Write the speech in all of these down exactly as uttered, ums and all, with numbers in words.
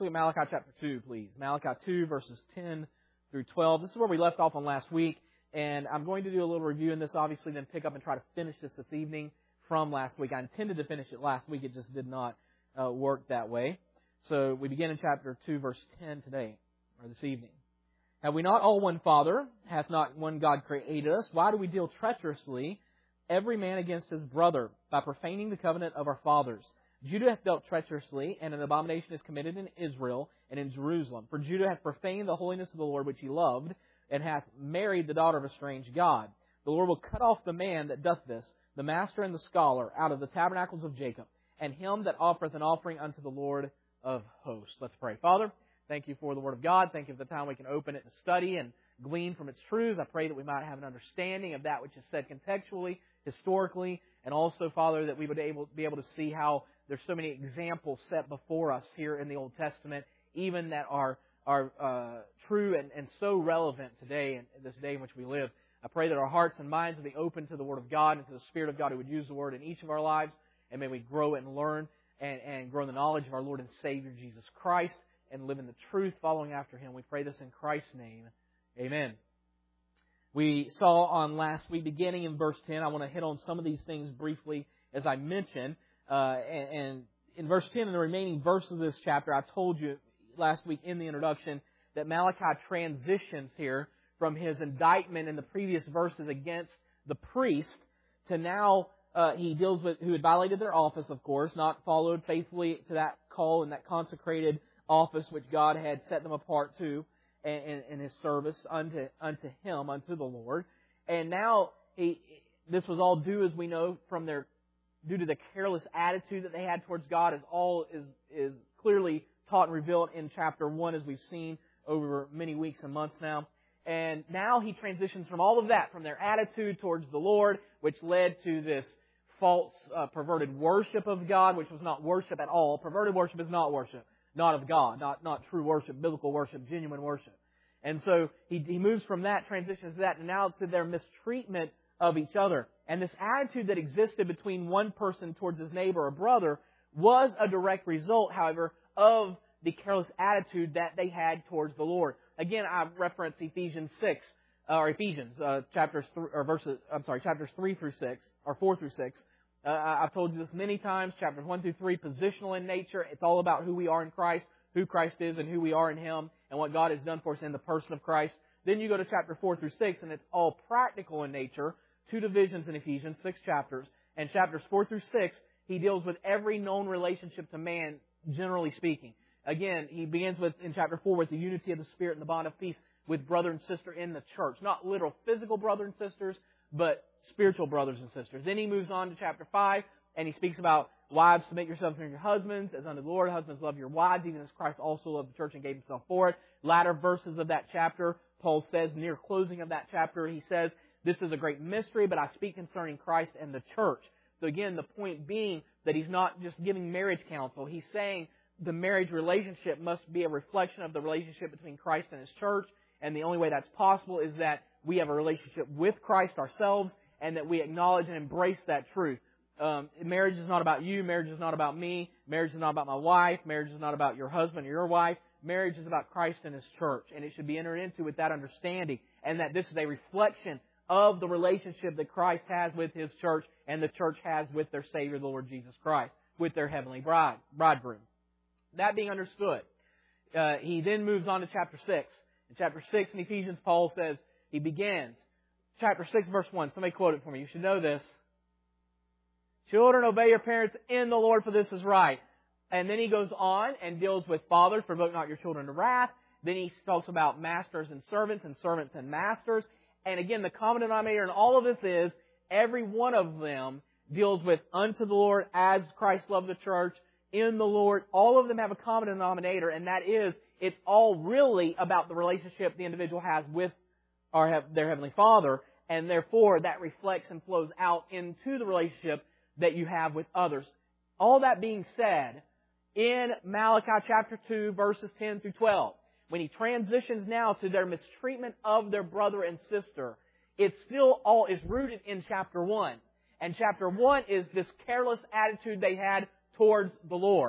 Look at Malachi chapter two, please. Malachi two, verses ten through twelve. This is where we left off on last week, and I'm going to do a little review in this, obviously, then pick up and try to finish this this evening from last week. I intended to finish it last week. It just did not uh, work that way. So we begin in chapter two, verse ten today, or this evening. Have we not all one Father? Hath not one God created us? Why do we deal treacherously, every man against his brother, by profaning the covenant of our fathers? Judah hath dealt treacherously, and an abomination is committed in Israel and in Jerusalem. For Judah hath profaned the holiness of the Lord which he loved, and hath married the daughter of a strange god. The Lord will cut off the man that doth this, the master and the scholar, out of the tabernacles of Jacob, and him that offereth an offering unto the Lord of hosts. Let's pray. Father, thank you for the Word of God. Thank you for the time we can open it and study and glean from its truths. I pray that we might have an understanding of that which is said contextually, historically, and also, Father, that we would able, be able to see how there's so many examples set before us here in the Old Testament, even that are are uh, true and, and so relevant today, in, in this day in which we live. I pray that our hearts and minds will be open to the Word of God and to the Spirit of God who would use the Word in each of our lives, and may we grow and learn and, and grow in the knowledge of our Lord and Savior, Jesus Christ, and live in the truth following after Him. We pray this in Christ's name. Amen. We saw on last week, beginning in verse ten, I want to hit on some of these things briefly as I mentioned. Uh, and, and in verse ten, in the remaining verses of this chapter, I told you last week in the introduction that Malachi transitions here from his indictment in the previous verses against the priest to now uh, he deals with who had violated their office, of course, not followed faithfully to that call and that consecrated office which God had set them apart to in, in His service unto unto Him, unto the Lord. And now he, this was all due, as we know, from their due to the careless attitude that they had towards God, as all is is clearly taught and revealed in chapter one, as we've seen over many weeks and months now. And now he transitions from all of that, from their attitude towards the Lord, which led to this false, uh, perverted worship of God, which was not worship at all. Perverted worship is not worship, not of God, not not true worship, biblical worship, genuine worship. And so he, he moves from that, transitions to that, and now to their mistreatment of each other. And this attitude that existed between one person towards his neighbor or brother was a direct result, however, of the careless attitude that they had towards the Lord. Again, I reference Ephesians six, or Ephesians uh, chapters three, or verses. I'm sorry, chapters three through six, or four through six. Uh, I've told you this many times. Chapters one through three, positional in nature. It's all about who we are in Christ, who Christ is, and who we are in Him, and what God has done for us in the person of Christ. Then you go to chapter four through six, and it's all practical in nature. Two divisions in Ephesians, six chapters. And chapters four through six, he deals with every known relationship to man, generally speaking. Again, he begins with in chapter four with the unity of the Spirit and the bond of peace with brother and sister in the church. Not literal physical brother and sisters, but spiritual brothers and sisters. Then he moves on to chapter five, and he speaks about wives, submit yourselves unto your husbands, as unto the Lord. Husbands, love your wives, even as Christ also loved the church and gave Himself for it. Latter verses of that chapter, Paul says, near closing of that chapter, he says, this is a great mystery, but I speak concerning Christ and the church. So again, the point being that he's not just giving marriage counsel. He's saying the marriage relationship must be a reflection of the relationship between Christ and His church. And the only way that's possible is that we have a relationship with Christ ourselves and that we acknowledge and embrace that truth. Um, marriage is not about you. Marriage is not about me. Marriage is not about my wife. Marriage is not about your husband or your wife. Marriage is about Christ and His church. And it should be entered into with that understanding. And that this is a reflection of the relationship that Christ has with His church and the church has with their Savior, the Lord Jesus Christ, with their heavenly bride, bridegroom. That being understood, uh, he then moves on to chapter six. In chapter six in Ephesians, Paul says, he begins, chapter six, verse one. Somebody quote it for me. You should know this. Children, obey your parents in the Lord, for this is right. And then he goes on and deals with fathers, provoke not your children to wrath. Then he talks about masters and servants and servants and masters. And again, the common denominator in all of this is every one of them deals with unto the Lord as Christ loved the church, in the Lord. All of them have a common denominator, and that is it's all really about the relationship the individual has with our, their Heavenly Father, and therefore that reflects and flows out into the relationship that you have with others. All that being said, in Malachi chapter two, verses ten through twelve, when he transitions now to their mistreatment of their brother and sister, it still all is rooted in chapter one. And chapter one is this careless attitude they had towards the Lord.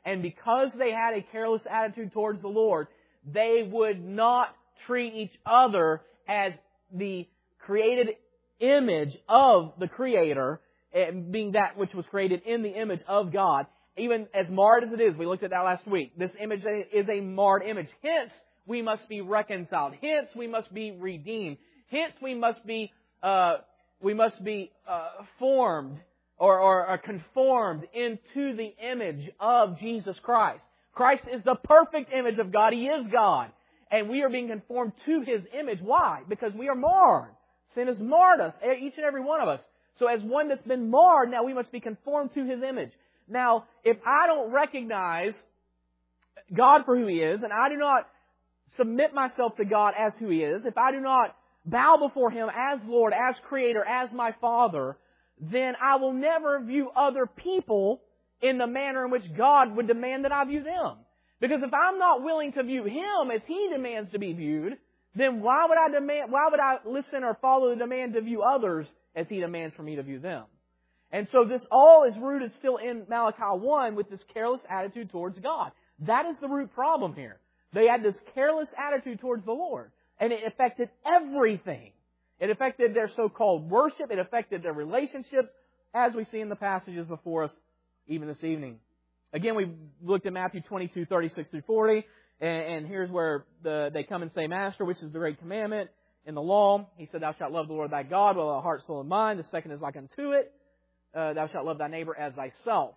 And because they had a careless attitude towards the Lord, they would not treat each other as the created image of the Creator, being that which was created in the image of God. Even as marred as it is, we looked at that last week, this image is a marred image. Hence, we must be reconciled. Hence, we must be redeemed. Hence, we must be uh, we must be uh, formed or, or, or conformed into the image of Jesus Christ. Christ is the perfect image of God. He is God. And we are being conformed to His image. Why? Because we are marred. Sin has marred us, each and every one of us. So as one that's been marred, now we must be conformed to His image. Now, if I don't recognize God for who He is, and I do not submit myself to God as who He is, if I do not bow before Him as Lord, as Creator, as my Father, then I will never view other people in the manner in which God would demand that I view them. Because if I'm not willing to view Him as He demands to be viewed, then why would I demand, why would I listen or follow the demand to view others as He demands for me to view them? And so this all is rooted still in Malachi one with this careless attitude towards God. That is the root problem here. They had this careless attitude towards the Lord. And it affected everything. It affected their so-called worship. It affected their relationships, as we see in the passages before us even this evening. Again, we looked at Matthew twenty-two, thirty-six through forty. And, and here's where the, they come and say, Master, which is the great commandment in the law? He said, Thou shalt love the Lord thy God with all thy heart, soul, and mind. The second is like unto it. Uh, thou shalt love thy neighbor as thyself.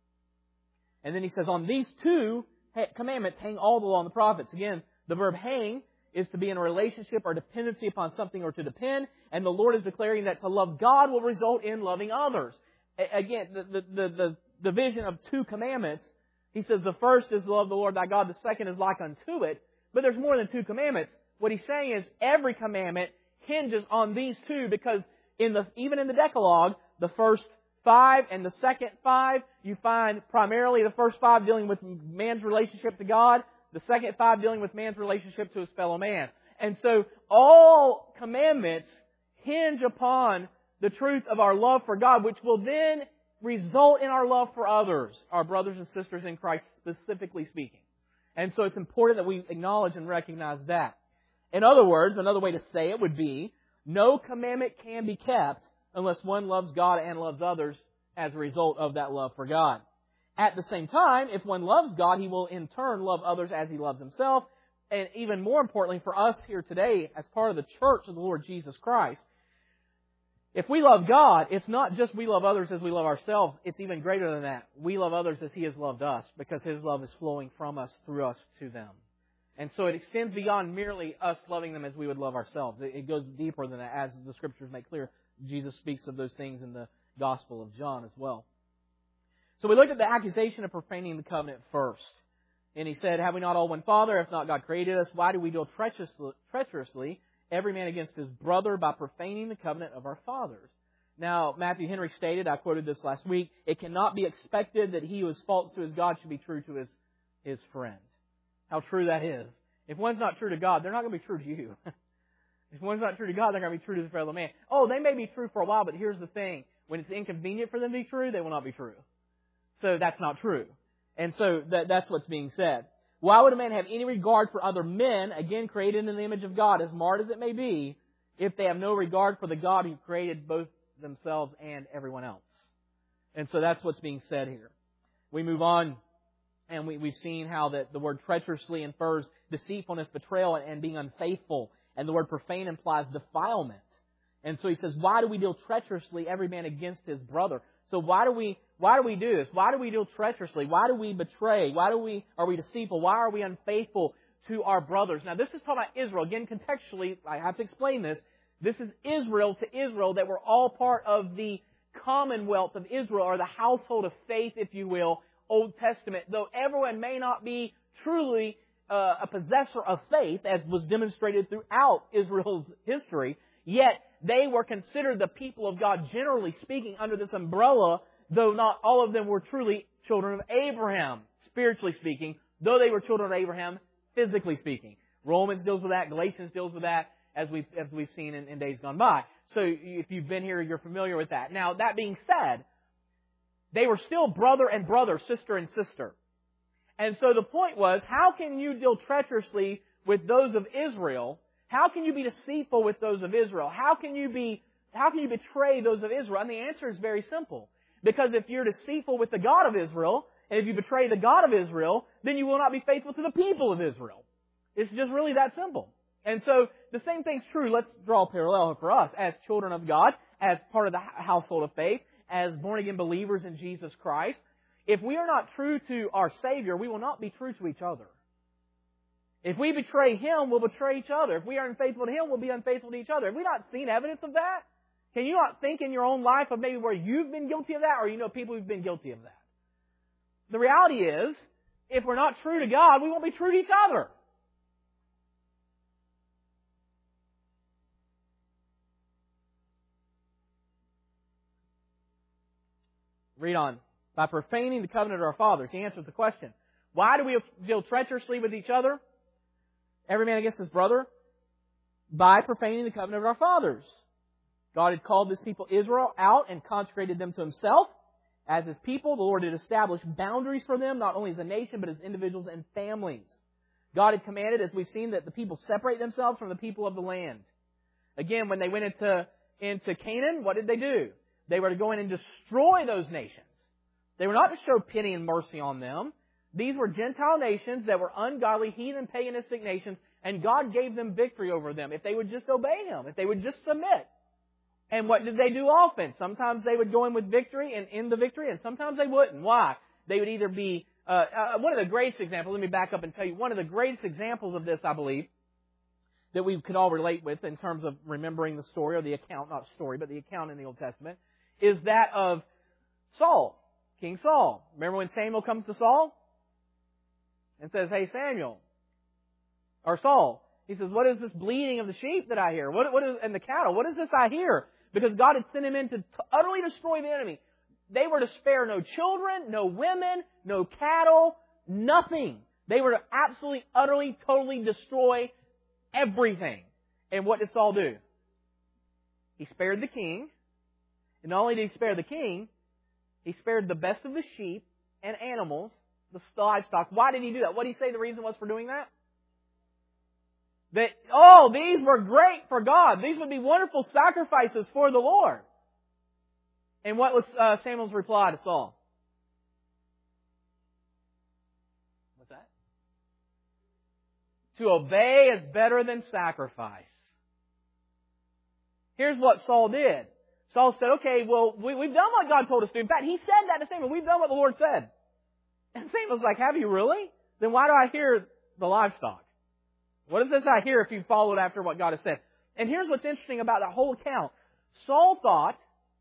And then he says, on these two commandments hang all the law and the prophets. Again, the verb hang is to be in a relationship or dependency upon something or to depend. And the Lord is declaring that to love God will result in loving others. A- again, the, the, the, the division of two commandments, He says the first is love the Lord thy God. The second is like unto it. But there's more than two commandments. What He's saying is every commandment hinges on these two, because in the even in the Decalogue, the first five and the second five, you find primarily the first five dealing with man's relationship to God, the second five dealing with man's relationship to his fellow man. And so all commandments hinge upon the truth of our love for God, which will then result in our love for others, our brothers and sisters in Christ, specifically speaking. And so it's important that we acknowledge and recognize that. In other words, another way to say it would be, no commandment can be kept unless one loves God and loves others as a result of that love for God. At the same time, if one loves God, he will in turn love others as he loves himself. And even more importantly for us here today, as part of the church of the Lord Jesus Christ, if we love God, it's not just we love others as we love ourselves. It's even greater than that. We love others as He has loved us, because His love is flowing from us, through us, to them. And so it extends beyond merely us loving them as we would love ourselves. It goes deeper than that, as the Scriptures make clear. Jesus speaks of those things in the Gospel of John as well. So we looked at the accusation of profaning the covenant first. And he said, have we not all one Father? If not, God created us. Why do we deal treacherously, treacherously every man against his brother by profaning the covenant of our fathers? Now, Matthew Henry stated, I quoted this last week, it cannot be expected that he who is false to his God should be true to his, his friend. How true that is. If one's not true to God, they're not going to be true to you. If one's not true to God, they're going to be true to their fellow man. Oh, they may be true for a while, but here's the thing. When it's inconvenient for them to be true, they will not be true. So that's not true. And so that, that's what's being said. Why would a man have any regard for other men, again created in the image of God, as marred as it may be, if they have no regard for the God who created both themselves and everyone else? And so that's what's being said here. We move on, and we, we've seen how that the word treacherously infers deceitfulness, betrayal, and, and being unfaithful. And the word profane implies defilement. And so he says, why do we deal treacherously every man against his brother? So why do we why do we do this? Why do we deal treacherously? Why do we betray? Why do we are we deceitful? Why are we unfaithful to our brothers? Now this is talking about Israel. Again, contextually, I have to explain this. This is Israel to Israel, that we're all part of the commonwealth of Israel, or the household of faith, if you will, Old Testament. Though everyone may not be truly uh, a possessor of faith, as was demonstrated throughout Israel's history, yet they were considered the people of God, generally speaking, under this umbrella, though not all of them were truly children of Abraham, spiritually speaking, though they were children of Abraham, physically speaking. Romans deals with that, Galatians deals with that, as we've, as we've seen in, in days gone by. So if you've been here, you're familiar with that. Now, that being said, they were still brother and brother, sister and sister. And so the point was, how can you deal treacherously with those of Israel? How can you be deceitful with those of Israel? How can you be, how can you betray those of Israel? And the answer is very simple. Because if you're deceitful with the God of Israel, and if you betray the God of Israel, then you will not be faithful to the people of Israel. It's just really that simple. And so the same thing's true. Let's draw a parallel for us as children of God, as part of the household of faith, as born-again believers in Jesus Christ. If we are not true to our Savior, we will not be true to each other. If we betray Him, we'll betray each other. If we are unfaithful to Him, we'll be unfaithful to each other. Have we not seen evidence of that? Can you not think in your own life of maybe where you've been guilty of that, or you know people who've been guilty of that? The reality is, if we're not true to God, we won't be true to each other. Read on. By profaning the covenant of our fathers. He answers the question. Why do we deal treacherously with each other? Every man against his brother? By profaning the covenant of our fathers. God had called this people Israel out and consecrated them to Himself. As His people, the Lord had established boundaries for them, not only as a nation, but as individuals and families. God had commanded, as we've seen, that the people separate themselves from the people of the land. Again, when they went into, into Canaan, what did they do? They were to go in and destroy those nations. They were not to show pity and mercy on them. These were Gentile nations that were ungodly, heathen, paganistic nations, and God gave them victory over them if they would just obey Him, if they would just submit. And what did they do often? Sometimes they would go in with victory and end the victory, and sometimes they wouldn't. Why? They would either be... Uh, uh, one of the greatest examples, let me back up and tell you, one of the greatest examples of this, I believe, that we could all relate with in terms of remembering the story, or the account, not story, but the account in the Old Testament, is that of Saul, King Saul. Remember when Samuel comes to Saul and says, "Hey, Samuel," or Saul, he says, "What is this bleating of the sheep that I hear? What, what is, and the cattle? What is this I hear?" Because God had sent him in to utterly destroy the enemy. They were to spare no children, no women, no cattle, nothing. They were to absolutely, utterly, totally destroy everything. And what did Saul do? He spared the king. And not only did he spare the king, he spared the best of the sheep and animals, the livestock. Why did he do that? What did he say the reason was for doing that? That, oh, these were great for God. These would be wonderful sacrifices for the Lord. And what was uh, Samuel's reply to Saul? What's that? To obey is better than sacrifice. Here's what Saul did. Saul said, okay, well, we, we've done what God told us to do. In fact, he said that to Samuel. We've done what the Lord said. And Samuel's like, have you really? Then why do I hear the livestock? What is this I hear if you followed after what God has said? And here's what's interesting about that whole account. Saul thought,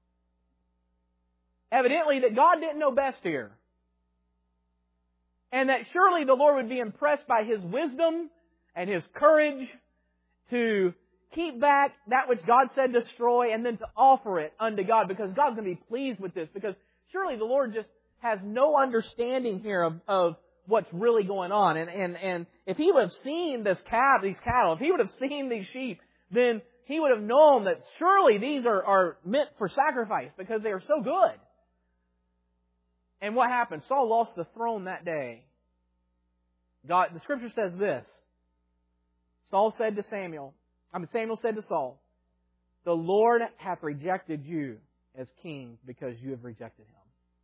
evidently, that God didn't know best here. And that surely the Lord would be impressed by his wisdom and his courage to keep back that which God said destroy and then to offer it unto God, because God's going to be pleased with this. Because surely the Lord just has no understanding here of, of what's really going on. And, and, and if he would have seen this calf, these cattle, if he would have seen these sheep, then he would have known that surely these are, are meant for sacrifice because they are so good. And what happened? Saul lost the throne that day. God, the Scripture says this. Saul said to Samuel, I mean Samuel said to Saul, "The Lord hath rejected you as king because you have rejected Him."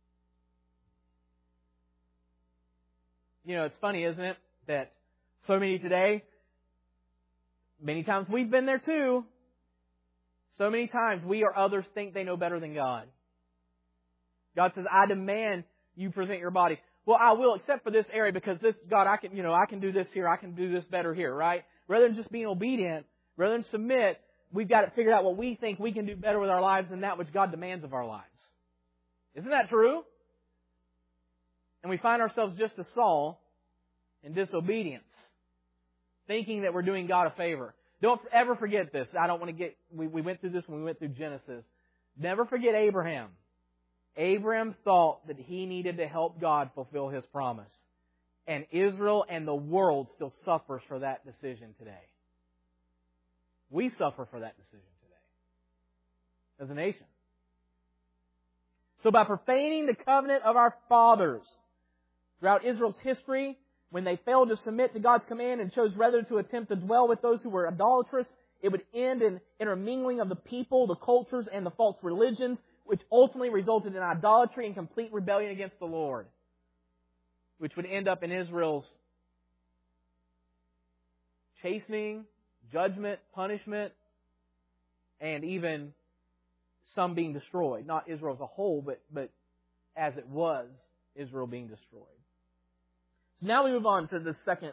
You know, it's funny, isn't it, that so many today, many times we've been there too, so many times we or others think they know better than God. God says, I demand you present your body. Well, I will, except for this area, because this, God, I can, you know, I can do this here, I can do this better here, right? Rather than just being obedient, rather than submit, we've got to figure out what we think we can do better with our lives than that which God demands of our lives. Isn't that true? And we find ourselves just as Saul in disobedience, thinking that we're doing God a favor. Don't ever forget this. I don't want to get, we, we went through this when we went through Genesis. Never forget Abraham. Abraham thought that he needed to help God fulfill His promise. And Israel and the world still suffers for that decision today. We suffer for that decision today as a nation. So by profaning the covenant of our fathers, Throughout Israel's history, when they failed to submit to God's command and chose rather to attempt to dwell with those who were idolatrous, it would end in intermingling of the people, the cultures, and the false religions, which ultimately resulted in idolatry and complete rebellion against the Lord, which would end up in Israel's chastening, judgment, punishment, and even some being destroyed. Not Israel as a whole, but, but as it was, Israel being destroyed. So now we move on to the second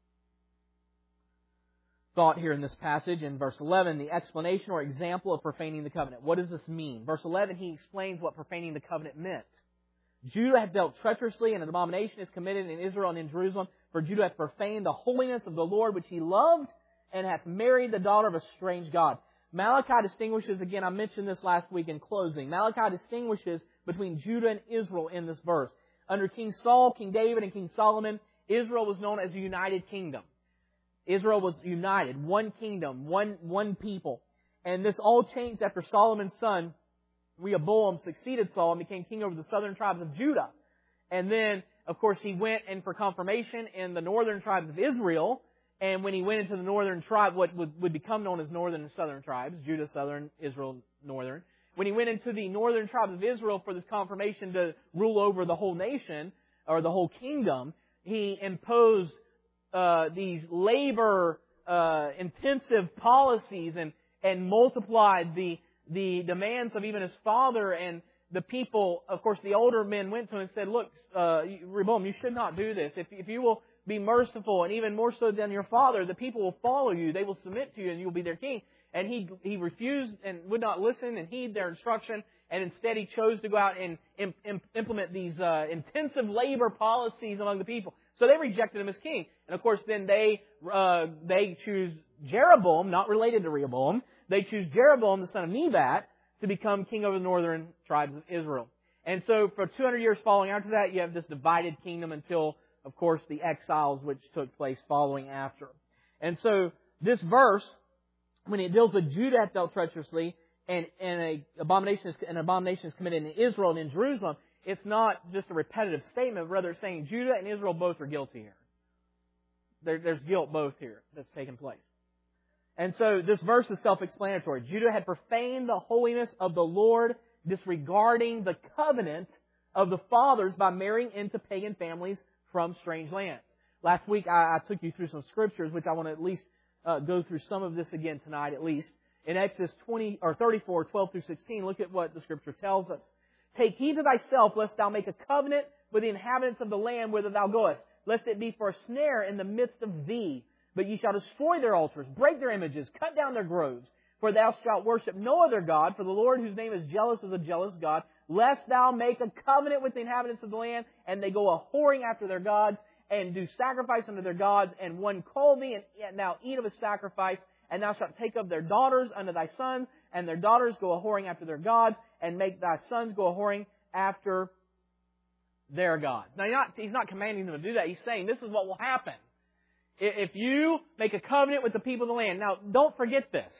thought here in this passage in verse eleven, the explanation or example of profaning the covenant. What does this mean? Verse eleven, he explains what profaning the covenant meant. Judah hath dealt treacherously, and an abomination is committed in Israel and in Jerusalem, for Judah hath profaned the holiness of the Lord which he loved, and hath married the daughter of a strange god. Malachi distinguishes, again, I mentioned this last week in closing, Malachi distinguishes between Judah and Israel in this verse. Under King Saul, King David, and King Solomon, Israel was known as a united kingdom. Israel was united, one kingdom, one, one people. And this all changed after Solomon's son, Rehoboam, succeeded Saul and became king over the southern tribes of Judah. And then, of course, he went in for confirmation in the northern tribes of Israel. And when he went into the northern tribe, what would, would become known as northern and southern tribes, Judah, southern, Israel, northern. When he went into the northern tribes of Israel for this confirmation to rule over the whole nation, or the whole kingdom, he imposed uh, these labor uh, intensive policies and, and multiplied the, the demands of even his father and the people. Of course, the older men went to him and said, look, uh, Rehoboam, you should not do this. If, if you will be merciful, and even more so than your father, the people will follow you. They will submit to you, and you will be their king. And he he refused and would not listen and heed their instruction, and instead he chose to go out and im, im, implement these uh, intensive labor policies among the people. So they rejected him as king. And of course, then they uh, they choose Jeroboam, not related to Rehoboam. They choose Jeroboam, the son of Nebat, to become king over the northern tribes of Israel. And so for two hundred years following after that, you have this divided kingdom until, of course, the exiles which took place following after. And so this verse, when it deals with Judah hath dealt treacherously, and, and a abomination is, an abomination is committed in Israel and in Jerusalem, it's not just a repetitive statement, rather it's saying Judah and Israel both are guilty here. There, there's guilt both here that's taken place. And so this verse is self-explanatory. Judah had profaned the holiness of the Lord, disregarding the covenant of the fathers by marrying into pagan families from strange lands. Last week I, I took you through some scriptures, which I want to at least Uh, go through some of this again tonight at least. In Exodus twenty or thirty-four, twelve through sixteen, look at what the Scripture tells us. Take heed to thyself, lest thou make a covenant with the inhabitants of the land whither thou goest, lest it be for a snare in the midst of thee. But ye shall destroy their altars, break their images, cut down their groves. For thou shalt worship no other God, for the Lord whose name is jealous is a jealous God, lest thou make a covenant with the inhabitants of the land, and they go a-whoring after their gods, and do sacrifice unto their gods, and one call thee, and now eat of his sacrifice, and thou shalt take up their daughters unto thy sons, and their daughters go a-whoring after their gods, and make thy sons go a-whoring after their gods. Now, he's not, he's not commanding them to do that. He's saying this is what will happen. If you make a covenant with the people of the land. Now, don't forget this.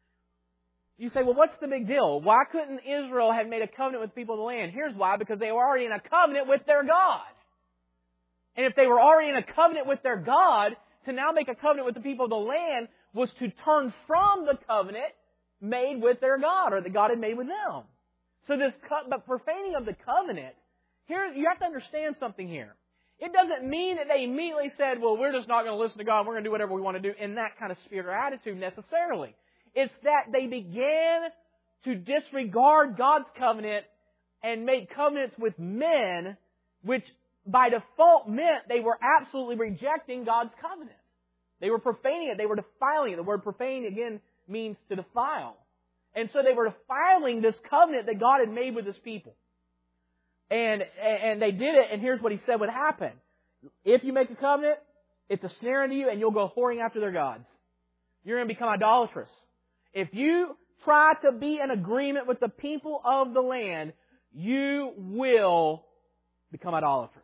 You say, well, what's the big deal? Why couldn't Israel have made a covenant with the people of the land? Here's why. Because they were already in a covenant with their God. And if they were already in a covenant with their God, to now make a covenant with the people of the land was to turn from the covenant made with their God, or that God had made with them. So this, but profaning of the covenant, here you have to understand something here. It doesn't mean that they immediately said, well, we're just not going to listen to God, we're going to do whatever we want to do in that kind of spirit or attitude necessarily. It's that they began to disregard God's covenant and make covenants with men, which by default meant they were absolutely rejecting God's covenant. They were profaning it. They were defiling it. The word profane, again, means to defile. And so they were defiling this covenant that God had made with His people. And, and they did it, and here's what He said would happen. If you make a covenant, it's a snare unto you, and you'll go whoring after their gods. You're going to become idolatrous. If you try to be in agreement with the people of the land, you will become idolatrous.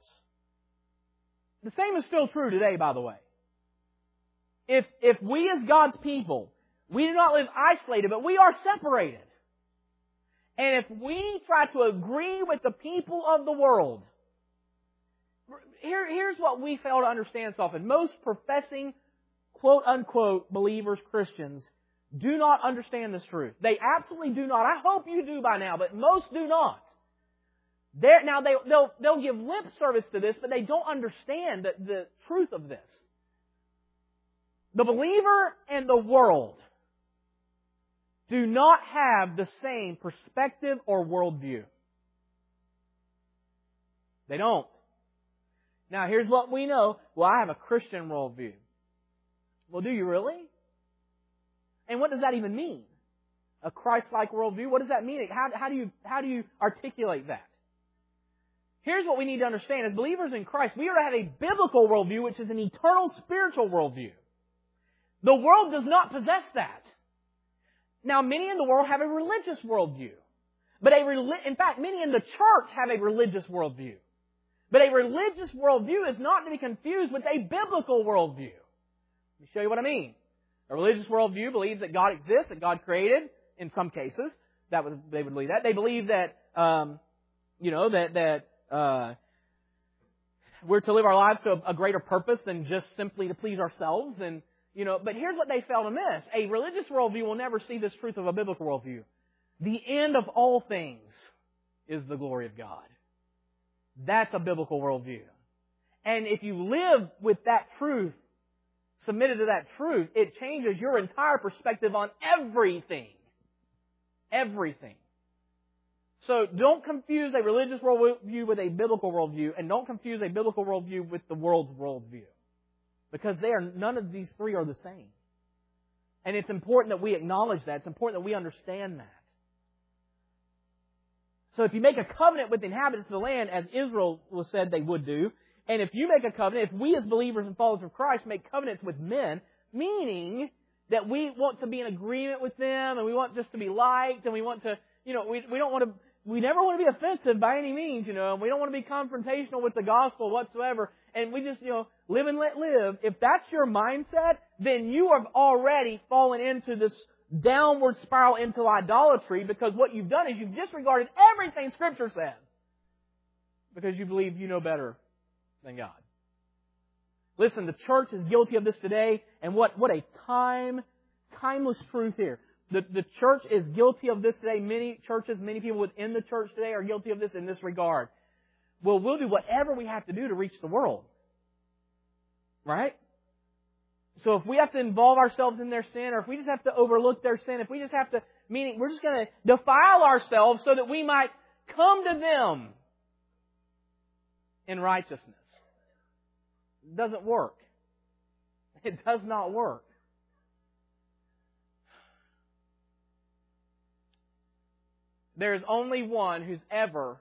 The same is still true today, by the way. If, if we as God's people, we do not live isolated, but we are separated. And if we try to agree with the people of the world, here, here's what we fail to understand so often. Most professing, quote-unquote, believers, Christians, do not understand this truth. They absolutely do not. I hope you do by now, but most do not. They're, now, they, they'll, they'll give lip service to this, but they don't understand the, the truth of this. The believer and the world do not have the same perspective or worldview. They don't. Now, here's what we know. Well, I have a Christian worldview. Well, do you really? And what does that even mean? A Christ-like worldview? What does that mean? How, how do you, how do you articulate that? Here's what we need to understand. As believers in Christ, we are to have a biblical worldview, which is an eternal spiritual worldview. The world does not possess that. Now, many in the world have a religious worldview. But a in fact, many in the church have a religious worldview. But a religious worldview is not to be confused with a biblical worldview. Let me show you what I mean. A religious worldview believes that God exists, that God created, in some cases. That would, they would believe that. They believe that, um, you know, that, that uh, we're to live our lives to a, a greater purpose than just simply to please ourselves. And, you know, but here's what they fail to miss. A religious worldview will never see this truth of a biblical worldview. The end of all things is the glory of God. That's a biblical worldview. And if you live with that truth, submitted to that truth, it changes your entire perspective on everything. Everything. So don't confuse a religious worldview with a biblical worldview, and don't confuse a biblical worldview with the world's worldview. Because they are, none of these three are the same. And it's important that we acknowledge that. It's important that we understand that. So if you make a covenant with the inhabitants of the land, as Israel was said they would do, and if you make a covenant, if we as believers and followers of Christ make covenants with men, meaning that we want to be in agreement with them, and we want just to be liked, and we want to, you know, we, we don't want to, we never want to be offensive by any means, you know, and we don't want to be confrontational with the gospel whatsoever, and we just, you know, live and let live. If that's your mindset, then you have already fallen into this downward spiral into idolatry, because what you've done is you've disregarded everything Scripture says because you believe you know better than God. Listen, the church is guilty of this today, and what, what a time, timeless truth here. The, the church is guilty of this today. Many churches, many people within the church today are guilty of this in this regard. Well, we'll do whatever we have to do to reach the world. Right? So if we have to involve ourselves in their sin, or if we just have to overlook their sin, if we just have to, meaning we're just going to defile ourselves so that we might come to them in righteousness. It doesn't work. It does not work. There is only one who's ever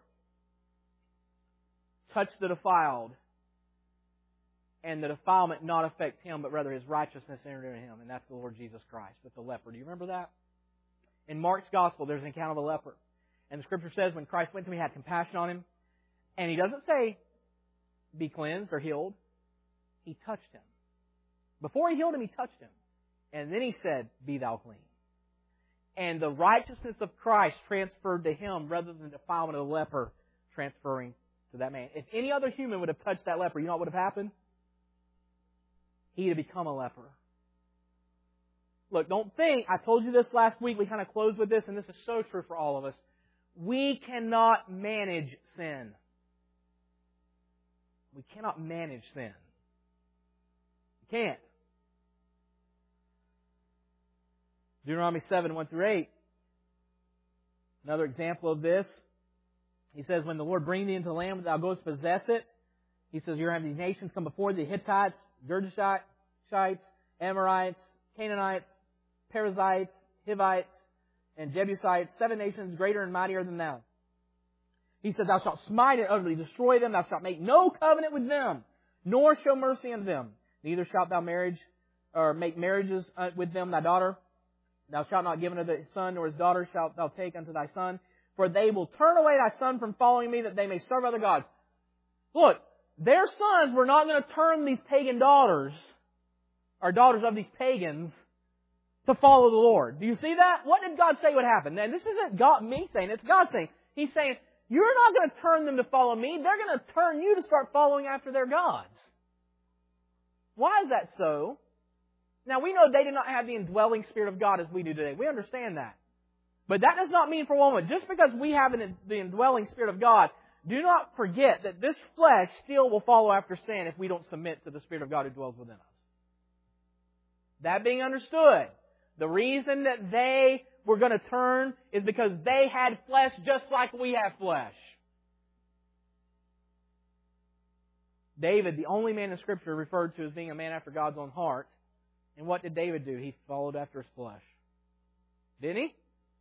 touched the defiled, and the defilement not affect him, but rather his righteousness entered into him, and that's the Lord Jesus Christ with the leper. Do you remember that? In Mark's Gospel, there's an account of a leper. And the Scripture says when Christ went to him, he had compassion on him. And he doesn't say, be cleansed or healed. He touched him. Before he healed him, he touched him. And then he said, be thou clean. And the righteousness of Christ transferred to him rather than the defilement of the leper transferring to that man. If any other human would have touched that leper, you know what would have happened? He had become a leper. Look, don't think, I told you this last week, we kind of closed with this, and this is so true for all of us. We cannot manage sin. We cannot manage sin. We can't. Deuteronomy seven, one through eight. Another example of this. He says, when the Lord bring thee into the land, thou goest to possess it. He says, you're going to have these nations come before thee, Hittites, Girgashites, Amorites, Canaanites, Perizzites, Hivites, and Jebusites, seven nations greater and mightier than thou. He says, thou shalt smite and utterly destroy them. Thou shalt make no covenant with them, nor show mercy unto them. Neither shalt thou marriage or make marriages with them thy daughter. Thou shalt not give unto thy son, nor his daughter shalt thou take unto thy son. For they will turn away thy son from following me, that they may serve other gods. Look, their sons were not going to turn these pagan daughters, or daughters of these pagans, to follow the Lord. Do you see that? What did God say would happen? And this isn't God, me saying, it's God saying. He's saying, you're not going to turn them to follow me. They're going to turn you to start following after their gods. Why is that so? Now, we know they did not have the indwelling Spirit of God as we do today. We understand that. But that does not mean for one moment, just because we have an, the indwelling Spirit of God, do not forget that this flesh still will follow after sin if we don't submit to the Spirit of God who dwells within us. That being understood, the reason that they were going to turn is because they had flesh just like we have flesh. David, the only man in Scripture referred to as being a man after God's own heart. And what did David do? He followed after his flesh. Didn't he?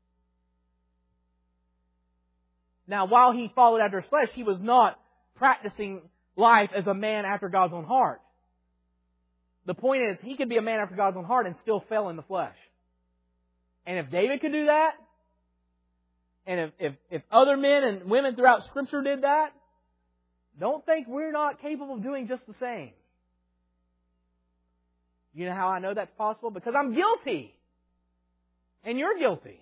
Now, while he followed after his flesh, he was not practicing life as a man after God's own heart. The point is, he could be a man after God's own heart and still fail in the flesh. And if David could do that, and if, if, if other men and women throughout Scripture did that, don't think we're not capable of doing just the same. You know how I know that's possible? Because I'm guilty. And you're guilty.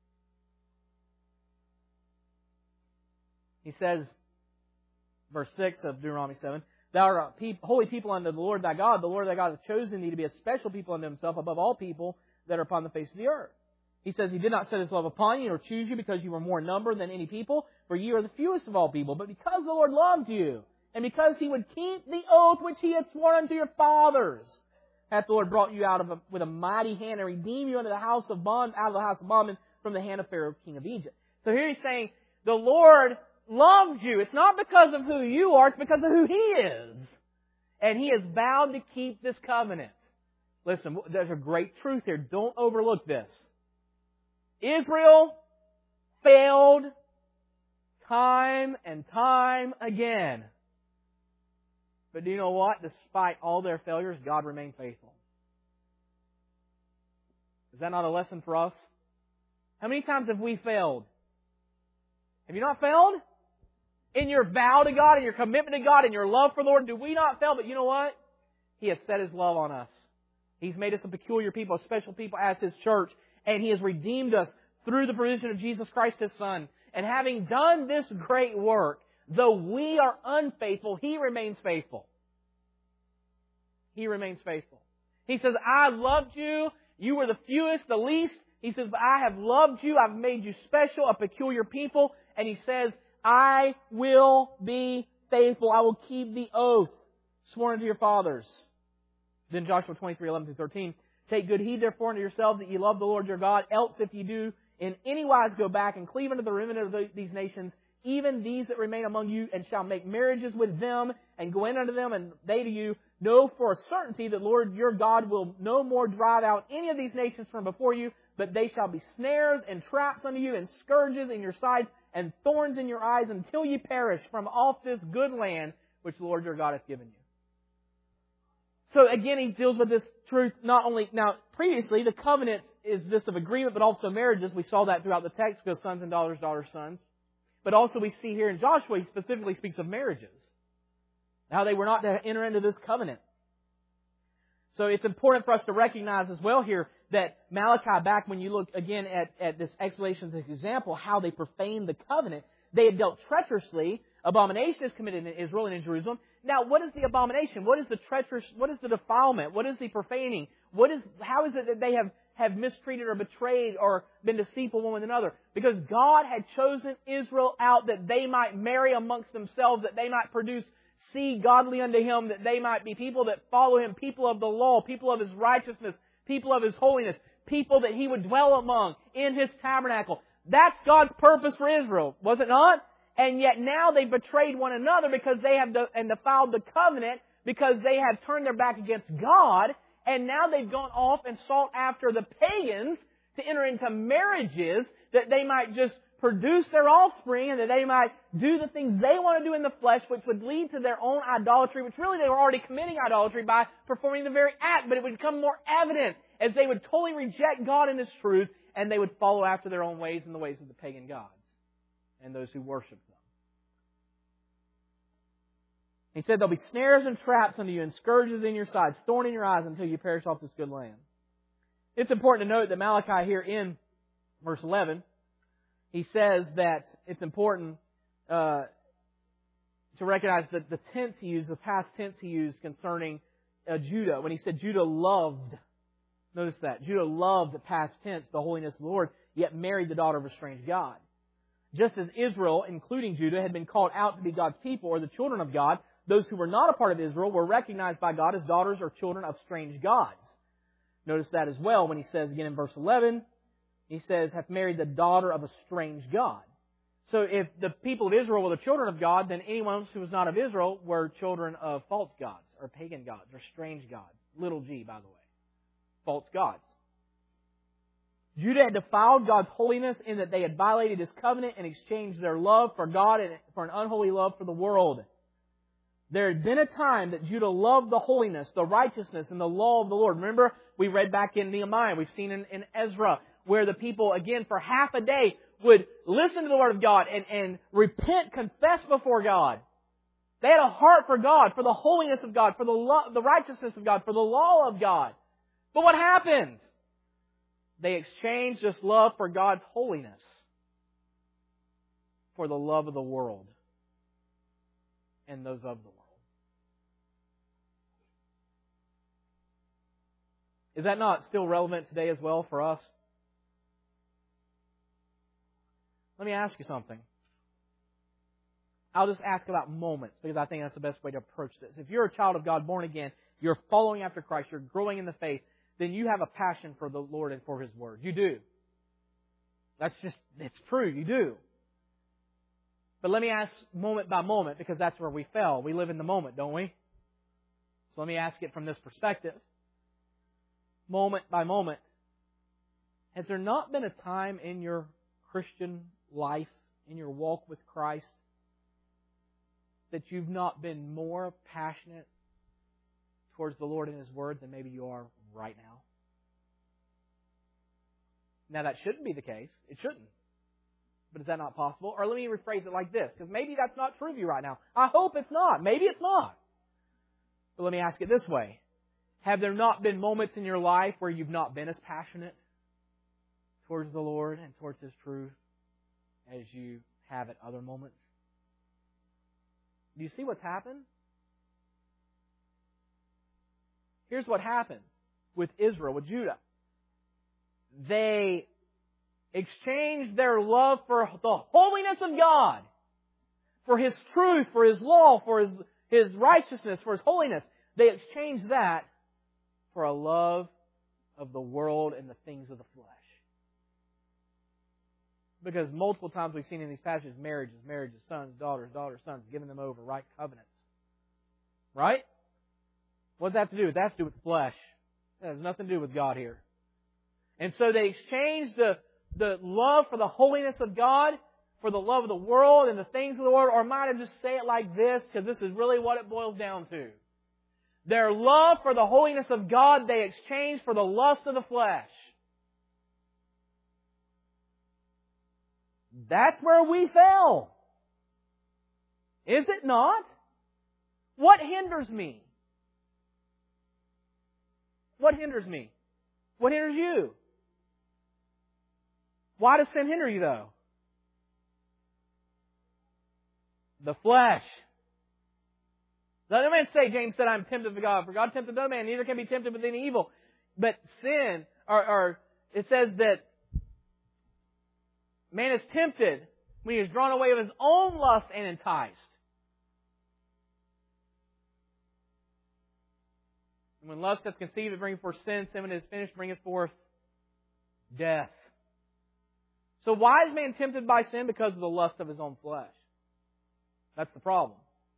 He says, verse six of Deuteronomy seven, Thou art a holy people unto the Lord thy God. The Lord thy God hath chosen thee to be a special people unto himself above all people that are upon the face of the earth. He says, He did not set His love upon you, nor choose you because you were more in number than any people, for ye are the fewest of all people. But because the Lord loved you, and because He would keep the oath which He had sworn unto your fathers, hath the Lord brought you out of a, with a mighty hand and redeemed you unto the house of bond, out of the house of bondmen from the hand of Pharaoh, king of Egypt. So here He's saying, the Lord loved you. It's not because of who you are, it's because of who He is. And He is bound to keep this covenant. Listen, there's a great truth here. Don't overlook this. Israel failed time and time again. But do you know what? Despite all their failures, God remained faithful. Is that not a lesson for us? How many times have we failed? Have you not failed? In your vow to God, in your commitment to God, in your love for the Lord, do we not fail? But you know what? He has set His love on us. He's made us a peculiar people, a special people as His church. And He has redeemed us through the provision of Jesus Christ, His Son. And having done this great work, though we are unfaithful, He remains faithful. He remains faithful. He says, I loved you. You were the fewest, the least. He says, but I have loved you. I've made you special, a peculiar people. And He says, I will be faithful. I will keep the oath sworn to your fathers. Then Joshua twenty-three, eleven through thirteen. Take good heed therefore unto yourselves that ye love the Lord your God. Else if ye do in any wise go back and cleave unto the remnant of the, these nations, even these that remain among you, and shall make marriages with them, and go in unto them, and they to you, know for a certainty that Lord your God will no more drive out any of these nations from before you, but they shall be snares and traps unto you, and scourges in your sides, and thorns in your eyes, until ye perish from off this good land which the Lord your God hath given you. So again, he deals with this truth not only, now previously the covenant is this of agreement, but also marriages. We saw that throughout the text, because sons and daughters, daughters, sons. But also we see here in Joshua, he specifically speaks of marriages. How they were not to enter into this covenant. So it's important for us to recognize as well here that Malachi, back when you look again at, at this explanation of this example, how they profaned the covenant, they had dealt treacherously. Abomination is committed in Israel and in Jerusalem. Now, what is the abomination? What is the treacherous? What is the defilement? What is the profaning? What is? How is it that they have, have mistreated or betrayed or been deceitful one with another? Because God had chosen Israel out that they might marry amongst themselves, that they might produce seed godly unto Him, that they might be people that follow Him, people of the law, people of His righteousness, people of His holiness, people that He would dwell among in His tabernacle. That's God's purpose for Israel, was it not? And yet now they've betrayed one another because they have de- and defiled the covenant, because they have turned their back against God, and now they've gone off and sought after the pagans to enter into marriages that they might just produce their offspring and that they might do the things they want to do in the flesh, which would lead to their own idolatry, which really they were already committing idolatry by performing the very act, but it would become more evident as they would totally reject God and His truth, and they would follow after their own ways and the ways of the pagan gods and those who worship them. He said, there'll be snares and traps unto you, and scourges in your sides, thorn in your eyes, until you perish off this good land. It's important to note that Malachi here in verse eleven, he says that it's important uh, to recognize that the tense he used, the past tense he used concerning uh, Judah, when he said Judah loved. Notice that. Judah loved, the past tense, the holiness of the Lord, yet married the daughter of a strange god. Just as Israel, including Judah, had been called out to be God's people, or the children of God, those who were not a part of Israel were recognized by God as daughters or children of strange gods. Notice that as well when he says again in verse eleven, he says, hath married the daughter of a strange god. So if the people of Israel were the children of God, then anyone else who was not of Israel were children of false gods, or pagan gods, or strange gods. Little g, by the way. False gods. Judah had defiled God's holiness in that they had violated His covenant and exchanged their love for God and for an unholy love for the world. There had been a time that Judah loved the holiness, the righteousness, and the law of the Lord. Remember, we read back in Nehemiah, we've seen in, in Ezra, where the people, again, for half a day would listen to the Word of God and, and repent, confess before God. They had a heart for God, for the holiness of God, for the, lo- the righteousness of God, for the law of God. But what happened? They exchanged this love for God's holiness for the love of the world and those of the world. Is that not still relevant today as well for us? Let me ask you something. I'll just ask about moments because I think that's the best way to approach this. If you're a child of God, born again, you're following after Christ, you're growing in the faith, then you have a passion for the Lord and for His Word. You do. That's just, it's true, you do. But let me ask moment by moment, because that's where we fell. We live in the moment, don't we? So let me ask it from this perspective. Moment by moment. Has there not been a time in your Christian life, in your walk with Christ, that you've not been more passionate towards the Lord and His Word than maybe you are right now? Now that shouldn't be the case. It shouldn't. But is that not possible? Or let me rephrase it like this, because maybe that's not true of you right now. I hope it's not. Maybe it's not. But let me ask it this way. Have there not been moments in your life where you've not been as passionate towards the Lord and towards His truth as you have at other moments? Do you see what's happened? Here's what happened with Israel, with Judah. They exchanged their love for the holiness of God, for His truth, for His law, for His, His righteousness, for His holiness. They exchanged that for a love of the world and the things of the flesh. Because multiple times we've seen in these passages, marriages, marriages, sons, daughters, daughters, sons, giving them over, right covenants. Right? What does that have to do with? That has to do with the flesh. That has nothing to do with God here. And so they exchanged the, the love for the holiness of God for the love of the world and the things of the world. Or I might have just say it like this, because this is really what it boils down to. Their love for the holiness of God they exchanged for the lust of the flesh. That's where we fell. Is it not? What hinders me? What hinders me? What hinders you? Why does sin hinder you, though? The flesh. Let no man say, James said, I'm tempted of God. For God tempted no man, neither can be tempted with any evil. But sin, or, or it says that man is tempted when he is drawn away of his own lust and enticed. And when lust hath conceived, it bringeth forth sin. Sin, when it is finished, bringeth forth death. So why is man tempted by sin? Because of the lust of his own flesh. That's the problem.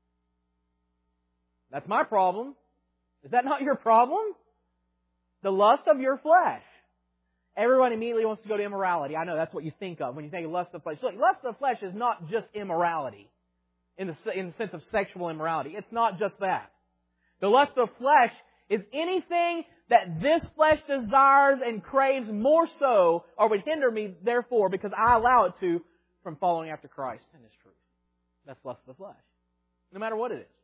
That's my problem. Is that not your problem? The lust of your flesh. Everyone immediately wants to go to immorality. I know that's what you think of when you think of lust of flesh. Look, lust of flesh is not just immorality in the, in the sense of sexual immorality. It's not just that. The lust of flesh is anything that this flesh desires and craves more so, or would hinder me, therefore, because I allow it to, from following after Christ and His truth. That's lust of the flesh. No matter what it is.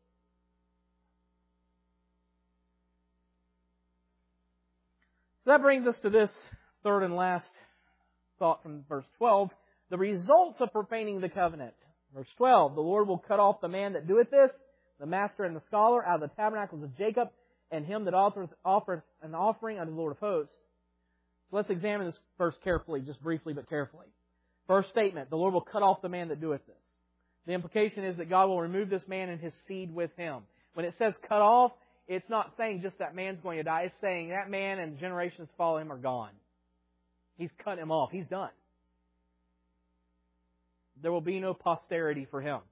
So that brings us to this third and last thought from verse twelve. The results of profaning the covenant. Verse twelve, the Lord will cut off the man that doeth this, the master and the scholar, out of the tabernacles of Jacob, and him that offereth, offereth an offering unto the Lord of hosts. So let's examine this verse carefully, just briefly but carefully. First statement, the Lord will cut off the man that doeth this. The implication is that God will remove this man and his seed with him. When it says cut off, it's not saying just that man's going to die. It's saying that man and generations to follow him are gone. He's cut him off. He's done. There will be no posterity for him.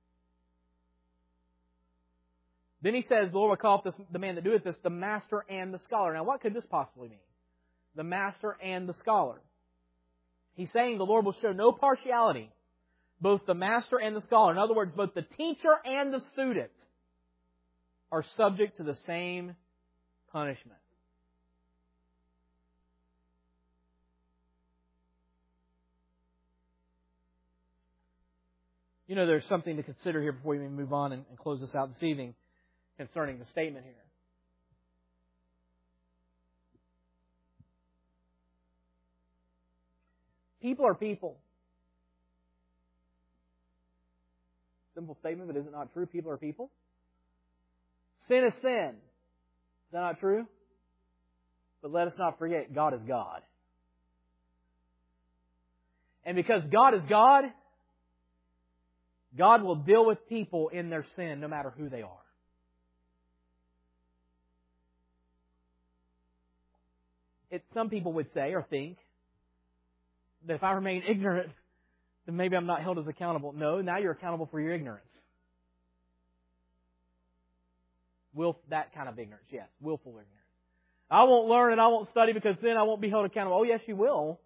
Then he says, the Lord will cut off this, the man that doeth this, the master and the scholar. Now what could this possibly mean? The master and the scholar. He's saying the Lord will show no partiality. Both the master and the scholar. In other words, both the teacher and the student are subject to the same punishment. You know, there's something to consider here before we move on and, and close this out this evening concerning the statement here. People are people. Simple statement, but is it not true? People are people. Sin is sin. Is that not true? But let us not forget, God is God. And because God is God, God will deal with people in their sin no matter who they are. It, some people would say or think that if I remain ignorant, then maybe I'm not held as accountable. No, now you're accountable for your ignorance. Will, that kind of ignorance, yes, willful ignorance. I won't learn and I won't study because then I won't be held accountable. Oh, yes, you will.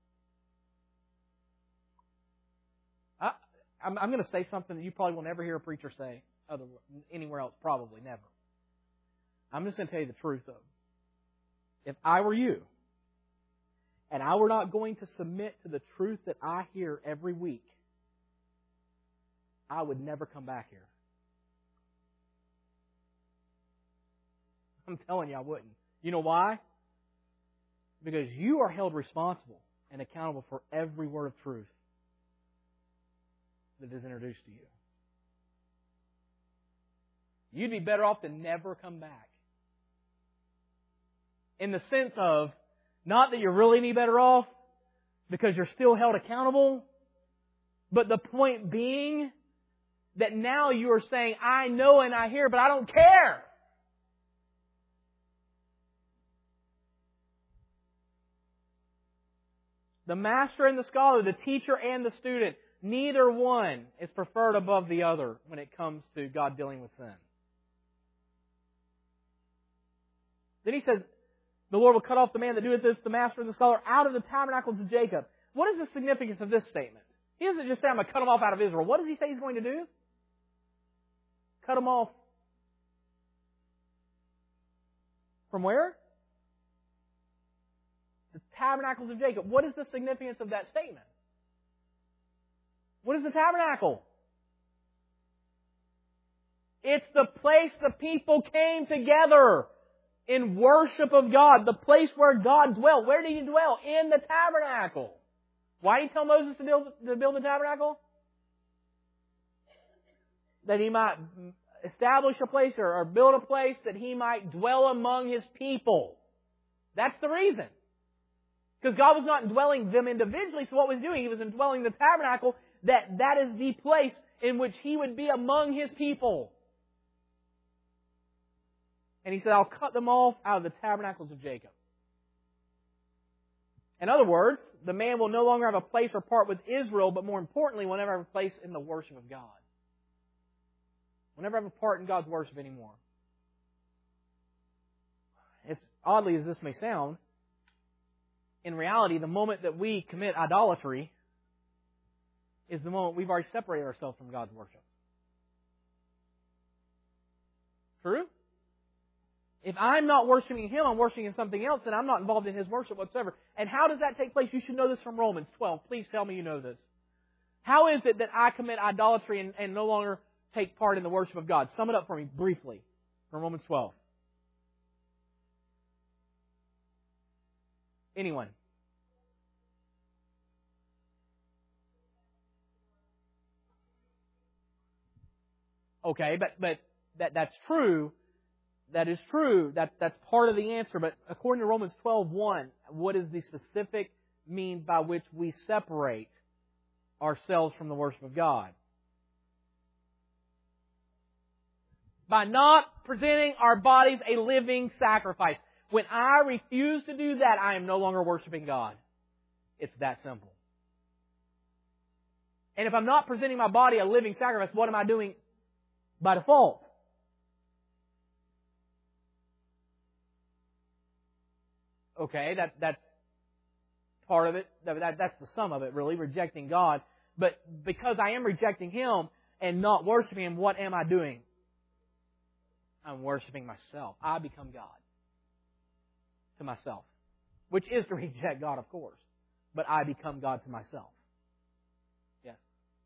I, I'm, I'm going to say something that you probably will never hear a preacher say other, anywhere else, probably, never. I'm just going to tell you the truth, though. If I were you, and I were not going to submit to the truth that I hear every week, I would never come back here. I'm telling you, I wouldn't. You know why? Because you are held responsible and accountable for every word of truth that is introduced to you. You'd be better off to never come back. In the sense of, not that you're really any better off, because you're still held accountable, but the point being that now you are saying, I know and I hear, but I don't care. The master and the scholar, the teacher and the student, neither one is preferred above the other when it comes to God dealing with sin. Then he says, the Lord will cut off the man that doeth this, the master and the scholar, out of the tabernacles of Jacob. What is the significance of this statement? He doesn't just say, I'm going to cut them off out of Israel. What does he say he's going to do? Cut them off from where? The tabernacles of Jacob. What is the significance of that statement? What is the tabernacle? It's the place the people came together in worship of God. The place where God dwelt. Where did He dwell? In the tabernacle. Why did He tell Moses to build, to build the tabernacle? That He might establish a place or, or build a place that He might dwell among His people. That's the reason. Because God was not indwelling them individually, so what was He doing? He was indwelling the tabernacle, that that is the place in which He would be among His people. And He said, I'll cut them off out of the tabernacles of Jacob. In other words, the man will no longer have a place or part with Israel, but more importantly, will never have a place in the worship of God. Will never have a part in God's worship anymore. It's oddly as this may sound, in reality, the moment that we commit idolatry is the moment we've already separated ourselves from God's worship. True? If I'm not worshiping Him, I'm worshiping something else, then I'm not involved in His worship whatsoever. And how does that take place? You should know this from Romans twelve. Please tell me you know this. How is it that I commit idolatry and, and no longer take part in the worship of God? Sum it up for me briefly from Romans twelve. Anyone? Okay, but but that that's true. That is true. That that's part of the answer. But according to Romans twelve one, what is the specific means by which we separate ourselves from the worship of God? By not presenting our bodies a living sacrifice. When I refuse to do that, I am no longer worshiping God. It's that simple. And if I'm not presenting my body a living sacrifice, what am I doing by default? Okay, that that's part of it. That, that, that's the sum of it, really, rejecting God. But because I am rejecting Him and not worshiping Him, what am I doing? I'm worshiping myself. I become God to myself. Which is to reject God, of course. But I become God to myself. Yes.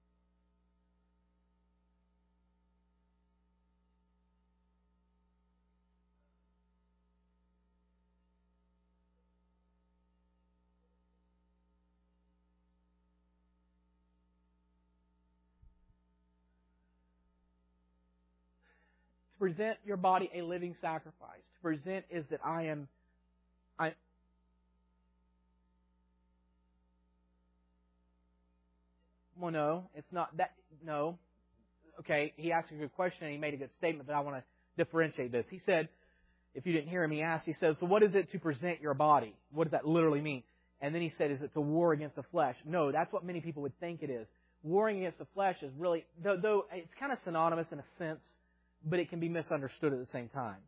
To present your body a living sacrifice. To present is that I am I Well, no, it's not that. No. Okay, he asked a good question and he made a good statement, but I want to differentiate this. He said, if you didn't hear him, he asked, he said, so what is it to present your body? What does that literally mean? And then he said, is it to war against the flesh? No, that's what many people would think it is. Warring against the flesh is really, though, though it's kind of synonymous in a sense, but it can be misunderstood at the same time.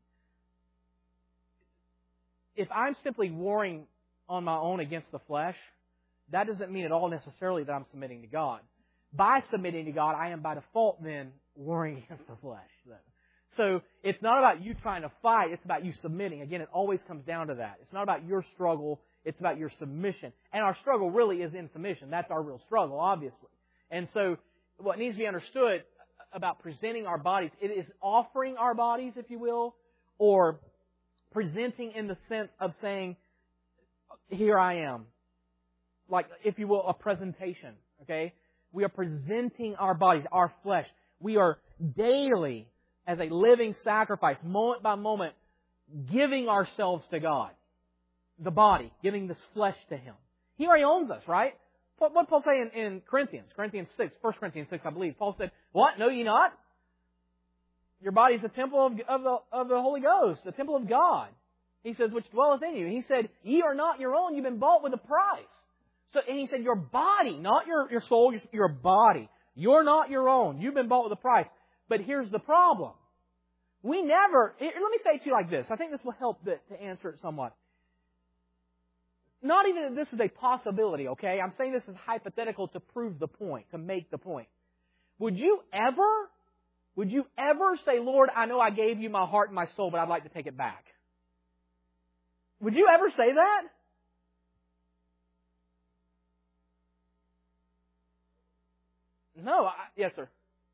If I'm simply warring on my own against the flesh, that doesn't mean at all necessarily that I'm submitting to God. By submitting to God, I am by default then warring against the flesh. So it's not about you trying to fight, it's about you submitting. Again, it always comes down to that. It's not about your struggle, it's about your submission. And our struggle really is in submission. That's our real struggle, obviously. And so what needs to be understood about presenting our bodies, it is offering our bodies, if you will, or presenting in the sense of saying, here I am. Like, if you will, a presentation, okay? We are presenting our bodies, our flesh. We are daily, as a living sacrifice, moment by moment, giving ourselves to God. The body, giving this flesh to Him. He already owns us, right? What did Paul say in, in Corinthians? Corinthians six, First Corinthians six, I believe. Paul said, what? Know ye not? Your body is the temple of, of, the, of the Holy Ghost, the temple of God. He says, which dwelleth in you. He said, ye are not your own, you've been bought with a price. So, and he said, your body, not your, your soul, your, your body. You're not your own. You've been bought with a price. But here's the problem. We never, let me say it to you like this. I think this will help to, to answer it somewhat. Not even that this is a possibility, okay? I'm saying this is hypothetical to prove the point, to make the point. Would you ever, would you ever say, Lord, I know I gave you my heart and my soul, but I'd like to take it back? Would you ever say that? No, I, yes, sir.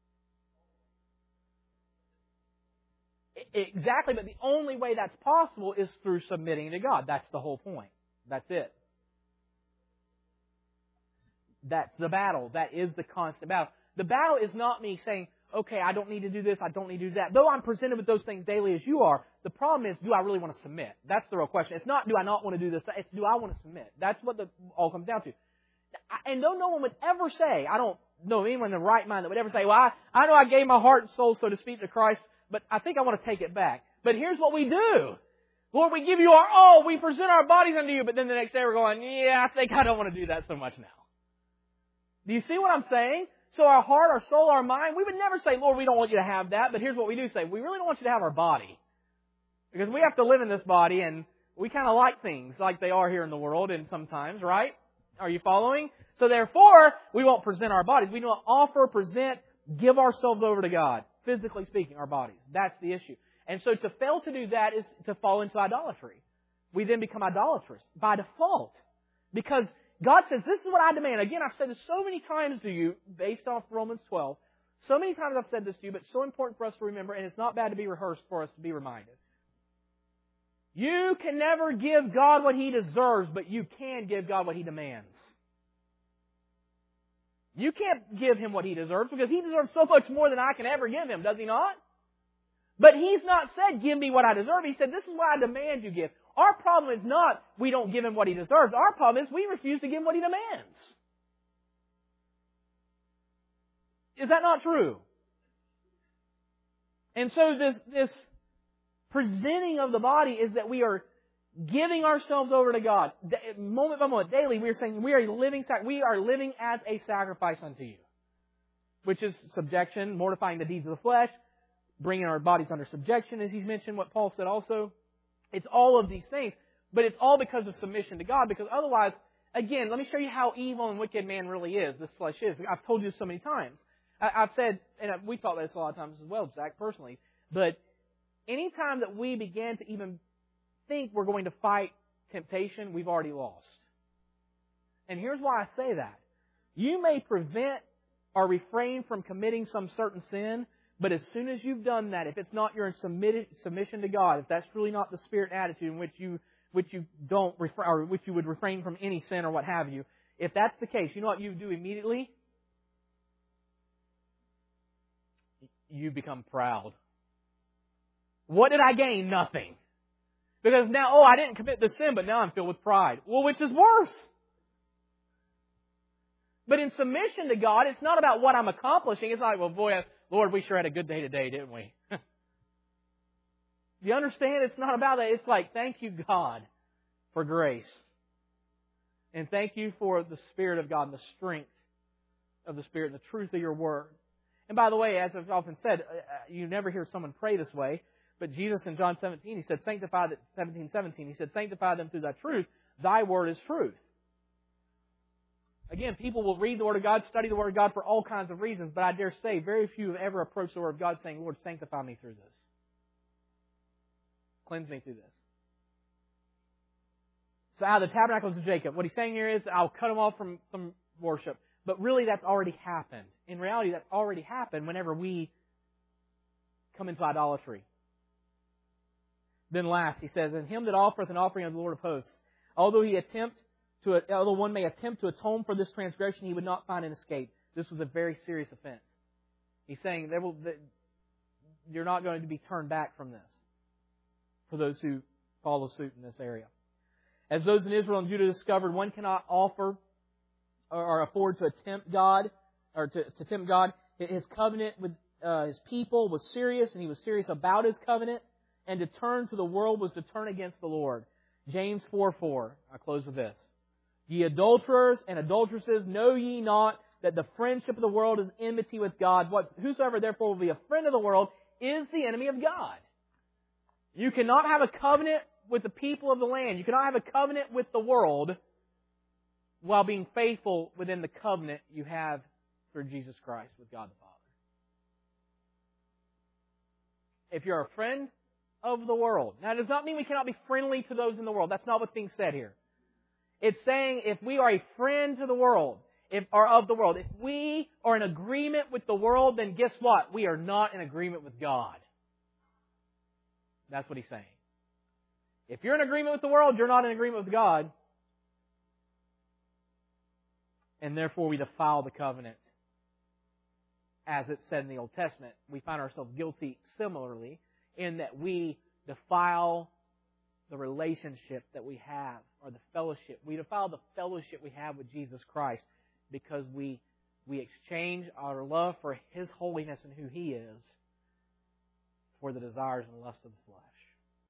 Exactly, but the only way that's possible is through submitting to God. That's the whole point. That's it. That's the battle. That is the constant battle. The battle is not me saying, okay, I don't need to do this, I don't need to do that. Though I'm presented with those things daily as you are, the problem is, do I really want to submit? That's the real question. It's not, do I not want to do this? It's, do I want to submit? That's what the all comes down to. And though no one would ever say, I don't know anyone in the right mind that would ever say, well, I, I know I gave my heart and soul, so to speak, to Christ, but I think I want to take it back. But here's what we do. Lord, we give you our all, we present our bodies unto you, but then the next day we're going, yeah, I think I don't want to do that so much now. Do you see what I'm saying? So our heart, our soul, our mind, we would never say, Lord, we don't want you to have that, but here's what we do say. We really don't want you to have our body. Because we have to live in this body, and we kind of like things like they are here in the world, and sometimes, right? Are you following? So therefore, we won't present our bodies. We don't offer, present, give ourselves over to God. Physically speaking, our bodies. That's the issue. And so to fail to do that is to fall into idolatry. We then become idolatrous by default. Because God says, this is what I demand. Again, I've said this so many times to you, based off Romans twelve. So many times I've said this to you, but it's so important for us to remember, and it's not bad to be rehearsed for us to be reminded. You can never give God what He deserves, but you can give God what He demands. You can't give Him what He deserves because He deserves so much more than I can ever give Him, does He not? But He's not said, give me what I deserve. He said, this is what I demand you give. Our problem is not we don't give Him what He deserves. Our problem is we refuse to give Him what He demands. Is that not true? And so this, this presenting of the body is that we are giving ourselves over to God. Moment by moment, daily, we are saying we are living, we are living as a sacrifice unto you. Which is subjection, mortifying the deeds of the flesh, bringing our bodies under subjection, as He's mentioned, what Paul said also. It's all of these things, but it's all because of submission to God, because otherwise, again, let me show you how evil and wicked man really is, this flesh is. I've told you this so many times. I've said, and we talked about this a lot of times as well, Zach, personally, but anytime that we begin to even think we're going to fight temptation, we've already lost. And here's why I say that. You may prevent or refrain from committing some certain sin, but as soon as you've done that, if it's not your submitted, submission to God, if that's really not the spirit and attitude in which you which you don't refrain, or which you would refrain from any sin or what have you, if that's the case, you know what you do immediately? You become proud. What did I gain? Nothing. Because now, oh, I didn't commit the sin, but now I'm filled with pride. Well, which is worse? But in submission to God, it's not about what I'm accomplishing. It's like, well, boy, Lord, we sure had a good day today, didn't we? Do you understand? It's not about that. It's like, thank you, God, for grace. And thank you for the Spirit of God and the strength of the Spirit and the truth of your Word. And by the way, as I've often said, you never hear someone pray this way, but Jesus in John seventeen, He said, sanctify, seventeen seventeen, He said, sanctify them through Thy truth. Thy Word is truth. Again, people will read the Word of God, study the Word of God for all kinds of reasons, but I dare say very few have ever approached the Word of God saying, Lord, sanctify me through this. Cleanse me through this. So out of the tabernacles of Jacob, what He's saying here is, I'll cut them off from, from worship. But really, that's already happened. In reality, that's already happened whenever we come into idolatry. Then last, he says, and him that offereth an offering unto the Lord of hosts, although he attempt to, although one may attempt to atone for this transgression, he would not find an escape. This was a very serious offense. He's saying there will, you're not going to be turned back from this for those who follow suit in this area. As those in Israel and Judah discovered, one cannot offer or afford to attempt God, or to, to tempt God. His covenant with uh, His people was serious, and He was serious about His covenant. And to turn to the world was to turn against the Lord. James four four. I close with this. Ye adulterers and adulteresses, know ye not that the friendship of the world is enmity with God? What, whosoever therefore will be a friend of the world is the enemy of God. You cannot have a covenant with the people of the land. You cannot have a covenant with the world while being faithful within the covenant you have through Jesus Christ with God the Father. If you're a friend of the world. Now, it does not mean we cannot be friendly to those in the world. That's not what's being said here. It's saying if we are a friend to the world, if or of the world, if we are in agreement with the world, then guess what? We are not in agreement with God. That's what He's saying. If you're in agreement with the world, you're not in agreement with God. And therefore we defile the covenant. As it said in the Old Testament, we find ourselves guilty similarly in that we defile the relationship that we have, or the fellowship. We defile the fellowship we have with Jesus Christ because we we exchange our love for His holiness and who He is for the desires and lust of the flesh.